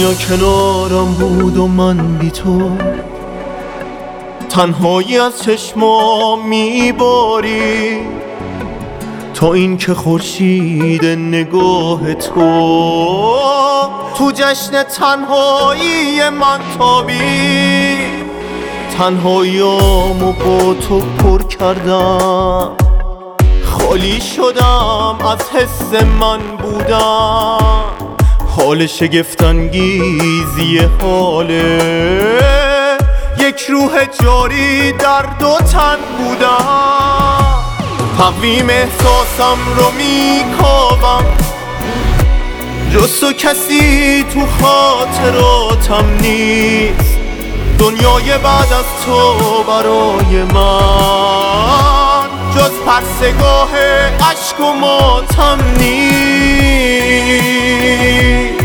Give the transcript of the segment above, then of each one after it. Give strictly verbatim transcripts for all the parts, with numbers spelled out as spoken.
دنیا کنارم بود و من بی تو تنهایی از چشمام میباری تا این که خورشید نگاه تو تو جشن تنهایی من تابی تنهاییامو با تو پر کردم خالی شدم از حس من بودم حال شگفت‌انگیزی حاله یک روح جاری در دو تن بودم تقویم احساسم رو میکاوم جز تو کسی تو خاطراتم نیست دنیای بعد از تو برای من جز پرسگاه عشق و ماتم نیست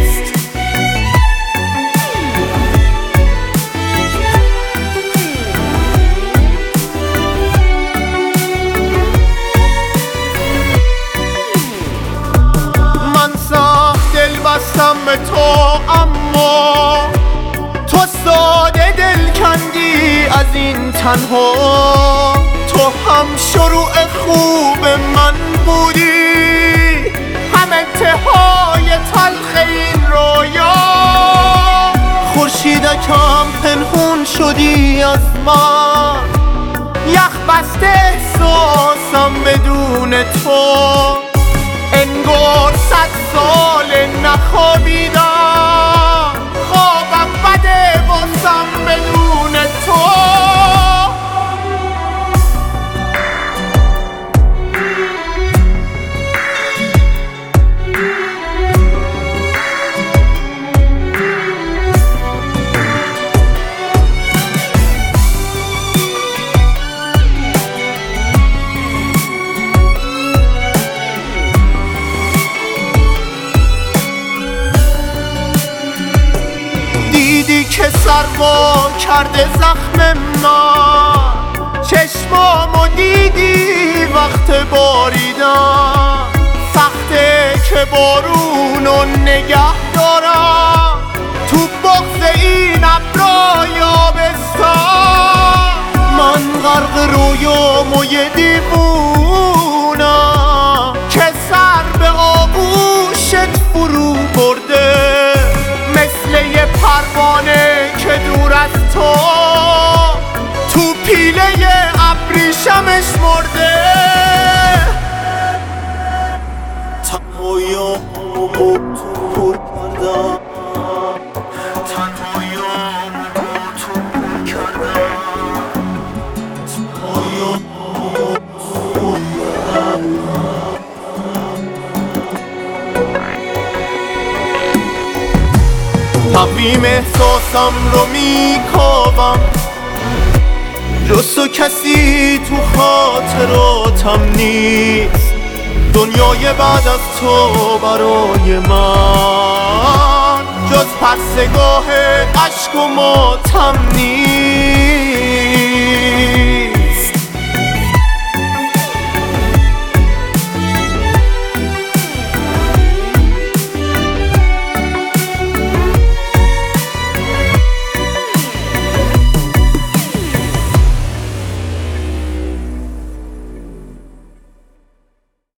بستم به تو اما تو ساده دل کندی از این تنها تو هم شروع خوب من بودی هم انتهای تلخ این رویا خورشیدکم پنهون شدی از من یخ بسته احساسم بدون تو انگار صد سال نخوابیدم خوابم بده بازم بدون تو دیدی که سرما کرده زخم من چشمامو دیدی وقت باریدن سخته که بارونو نگه دارم تو بغض این ابرای آبستان من غرق رویامو یه دیوونم که سر به آغوشت فرو برده مثل یه پروانه که دور از تو تو پیله ابریشمش مرده تنهاییامو با تو پر کردم تنهاییامو با تو پر کردم تنهاییامو با تو پر کردم تقویم احساسم رو میکاوم جز تو کسی تو خاطراتم نیست دنیای بعد از تو برای من جز پرسگاه عشق و ماتم نیست